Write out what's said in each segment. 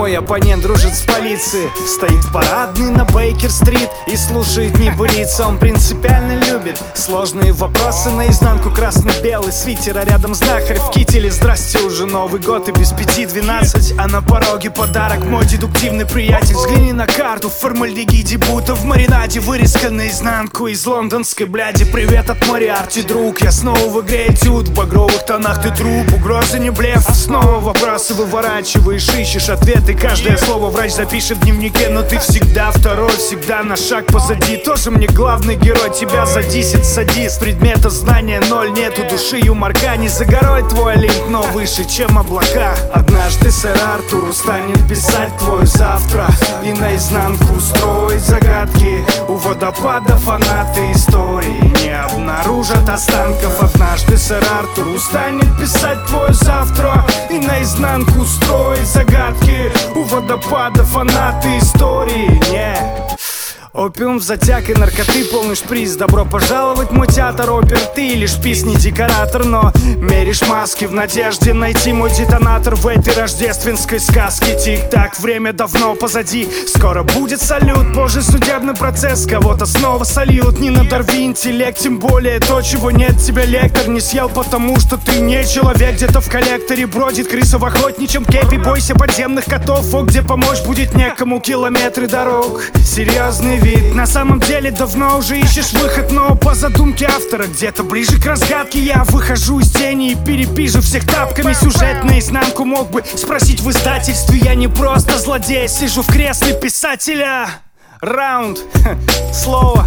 Мой оппонент дружит с полицией, стоит парадный на Бейкер-стрит и слушает небылицы. Он принципиально любит сложные вопросы наизнанку. Красно-белый свитер, а рядом знахарь в кителе. Здрасте, уже Новый год и без 5:12, а на пороге подарок мой дедуктивный приятель. Взгляни на карту, формальдегиде будто в маринаде. Вырезка наизнанку из лондонской бляди. Привет от Мориарти, друг, я снова в игре этюд. В багровых тонах ты труп, угрозы не блеф. Снова вопросы выворачиваешь, ищешь ответы. Каждое слово врач запишет в дневнике. Но ты всегда второй, всегда на шаг позади. Тоже мне главный герой, тебя за 10 садист. Предмета знания ноль, нету души юморка. Не за горой твой олимп, но выше, чем облака. Однажды сэр Артур устанет писать твое завтра и наизнанку строить загадки. У водопада фанаты истории не обнаружат останков. Однажды сэр Артур устанет писать твое завтра и наизнанку строить загадки. У водопада фанаты истории не... Опиум в затяг и наркоты, полный шприц. Добро пожаловать в мой театр опер. Ты лишь пис, не декоратор, но меришь маски в надежде найти мой детонатор в этой рождественской сказке. Тик-так, время давно позади. Скоро будет салют, позже судебный процесс. Кого-то снова сольют. Не надорви интеллект, тем более то, чего нет. Тебя лектор не съел, потому что ты не человек. Где-то в коллекторе бродит крыса в охотничьем кепе. Бойся подземных котов, о, где помочь будет некому. Километры дорог, серьезный вид. На самом деле давно уже ищешь выход, но по задумке автора где-то ближе к разгадке. Я выхожу из тени и перепижу всех тапками. Сюжет наизнанку мог бы спросить в издательстве. Я не просто злодей, сижу в кресле писателя. Раунд, слово,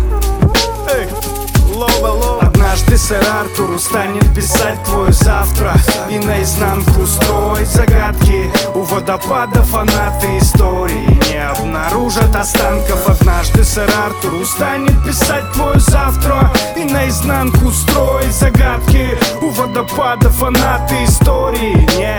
лоба. Однажды сэр Артур устанет писать твое завтра и наизнанку строить загадки. У водопада фанаты истории не обнаружат останков. Однажды сэр Артур устанет писать твое завтра и наизнанку строить загадки. У водопада фанаты истории не